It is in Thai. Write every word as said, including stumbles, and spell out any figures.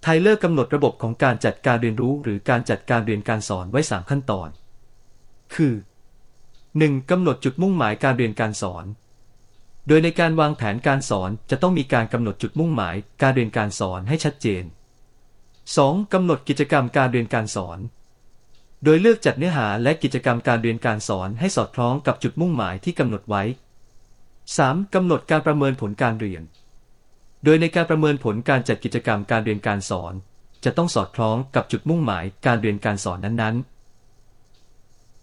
ไทเลอร์กำหนดระบบของการจัดการเรียนรู้หรือการจัดการเรียนการสอนไว้สามขั้นตอน คือ หนึ่ง. กำหนดจุดมุ่งหมายการเรียนการสอน โดยในการวางแผนการสอนจะต้องมีการกำหนดจุดมุ่งหมายการเรียนการสอนให้ชัดเจน สอง. กำหนดกิจกรรมการเรียนการสอน โดยเลือกจัดเนื้อหาและกิจกรรมการเรียนการสอนให้สอดคล้องกับจุดมุ่งหมายที่กำหนดไว้ สาม. กำหนดการประเมินผลการเรียน โดยในการประเมินผลการจัดกิจกรรมการเรียนการสอนจะต้องสอดคล้องกับจุดมุ่งหมายการเรียนการสอนนั้นๆ